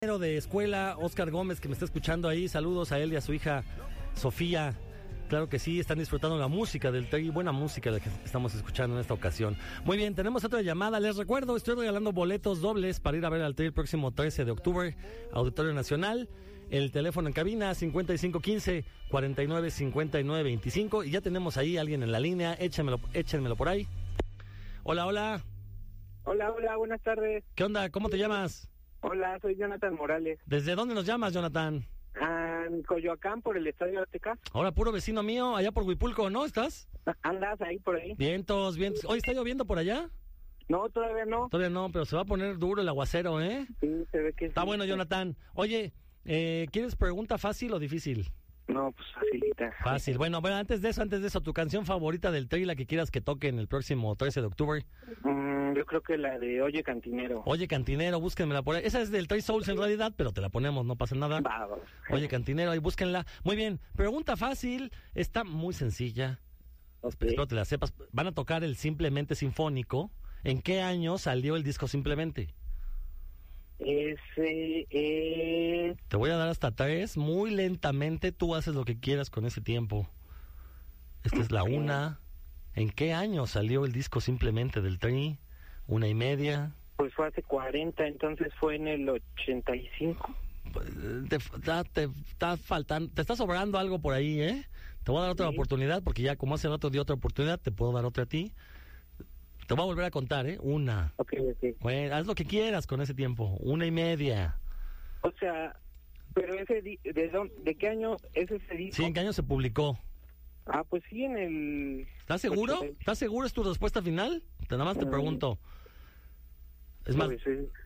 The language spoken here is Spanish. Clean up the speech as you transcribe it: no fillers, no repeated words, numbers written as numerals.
De escuela, Oscar Gómez, que me está escuchando ahí. Saludos a él y a su hija Sofía. Claro que sí, están disfrutando la música del Tri, buena música la que estamos escuchando en esta ocasión. Muy bien, tenemos otra llamada. Les recuerdo, estoy regalando boletos dobles para ir a ver al Tri el próximo 13 de octubre, Auditorio Nacional. El teléfono en cabina 5515-495925. Y ya tenemos ahí a alguien en la línea. Échenmelo por ahí. Hola, hola. Hola, buenas tardes. ¿Qué onda? ¿Cómo te llamas? Hola, soy Jonathan Morales. ¿Desde dónde nos llamas, Jonathan? En Coyoacán, por el Estadio Azteca. Ahora, puro vecino mío, allá por Huipulco, ¿no? ¿Estás? ¿Andas ahí por ahí? Vientos. ¿Hoy está lloviendo por allá? No, todavía no. Todavía no, pero se va a poner duro el aguacero, ¿eh? Sí, se ve que Está sí. bueno, Jonathan. Oye, ¿quieres pregunta fácil o difícil? No, pues facilita. Fácil. Bueno, antes de eso, tu canción favorita del Tri, la que quieras que toque en el próximo 13 de octubre. Yo creo que la de Oye Cantinero. Oye Cantinero, búsquenmela por ahí. Esa es del Tri Souls en realidad, pero te la ponemos, no pasa nada. Va. Oye Cantinero, ahí búsquenla. Muy bien, pregunta fácil, está muy sencilla. Ok. Espero te la sepas. Van a tocar el Simplemente Sinfónico. ¿En qué año salió el disco Simplemente? Ese es... Te voy a dar hasta 3, muy lentamente, tú haces lo que quieras con ese tiempo. Esta es la 1. ¿En qué año salió el disco Simplemente del Tri? 1:30. Pues fue hace 40, entonces fue en el 85. Te está faltando, te está sobrando algo por ahí, ¿eh? Te voy a dar otra oportunidad, porque ya como hace rato di otra oportunidad, te puedo dar otra a ti. Te voy a volver a contar, ¿eh? 1. Ok. Bueno, haz lo que quieras con ese tiempo. 1:30. O sea, pero ¿de qué año es ese disco? Sí, ¿en qué año se publicó? Ah, pues sí, en el... ¿Estás seguro? 80. ¿Estás seguro? ¿Es tu respuesta final? Nada más te pregunto. Es más, Pues,